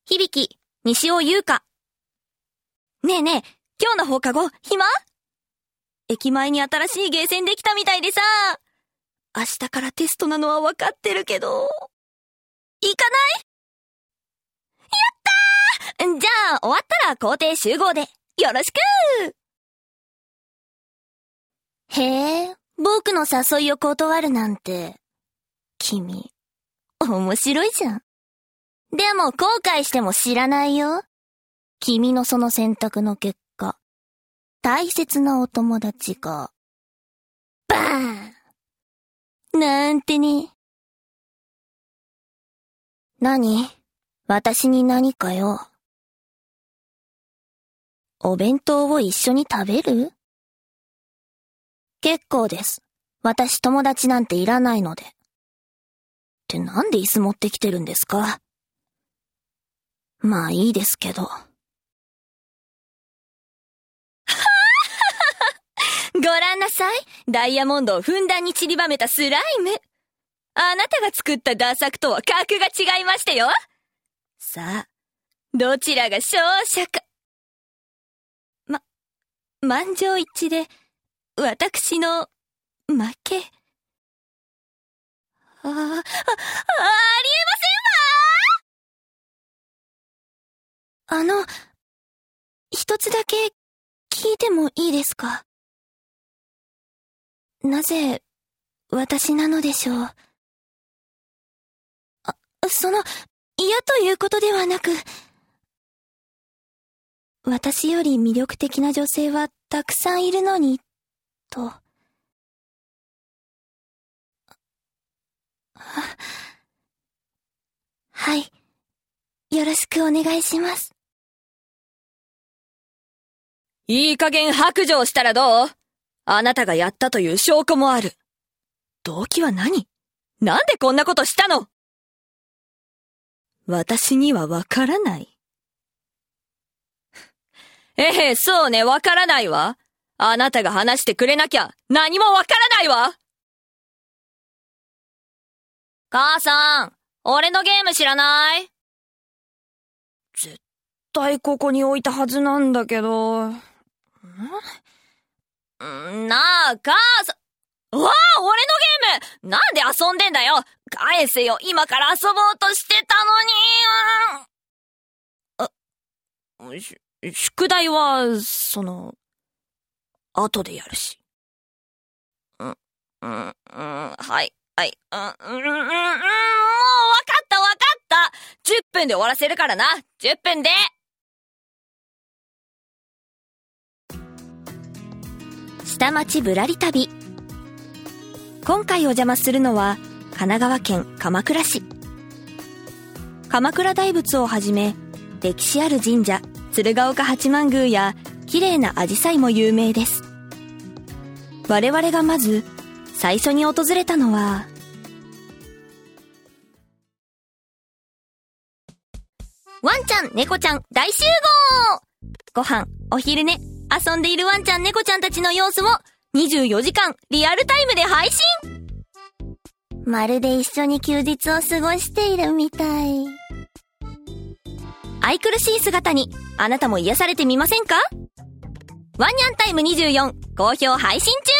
響、西尾優香。ねえねえ、今日の放課後、暇？駅前に新しいゲーセンできたみたいでさ。明日からテストなのは分かってるけど。行かない？やったー！じゃあ、終わったら校庭集合で。よろしく！へえ、僕の誘いを断るなんて。君、面白いじゃん。でも後悔しても知らないよ。君のその選択の結果、大切なお友達が、バーンなんてね。何？私に何かよ。お弁当を一緒に食べる？結構です。私友達なんていらないので。ってなんで椅子持ってきてるんですか？まあいいですけど。ご覧なさい。ダイヤモンドをふんだんに散りばめたスライム。あなたが作ったダーサクとは格が違いましたよ。さあ、どちらが勝者か。満場一致で、私の負け。ありえませんわ！一つだけ聞いてもいいですか？なぜ、私なのでしょう。嫌ということではなく、私より魅力的な女性はたくさんいるのに、と。はい。よろしくお願いします。いい加減白状したらどう？あなたがやったという証拠もある。動機は何？なんでこんなことしたの？私にはわからない。そうね、わからないわ。あなたが話してくれなきゃ何もわからないわ。母さん、俺のゲーム知らない？絶対ここに置いたはずなんだけど。なあ、母さん。俺のゲームなんで遊んでんだよ。返せよ、今から遊ぼうとしてたのに。宿題は、後でやるし。はい、もうわかった10分で終わらせるからな。10分で。下町ぶらり旅。今回お邪魔するのは神奈川県鎌倉市。鎌倉大仏をはじめ歴史ある神社鶴岡八幡宮や綺麗な紫陽花も有名です。我々がまず最初に訪れたのはワンちゃん猫ちゃん大集合。ご飯お昼寝遊んでいるワンちゃん猫ちゃんたちの様子を24時間リアルタイムで配信。まるで一緒に休日を過ごしているみたい。愛くるしい姿にあなたも癒されてみませんか？ワンニャンタイム24好評配信中。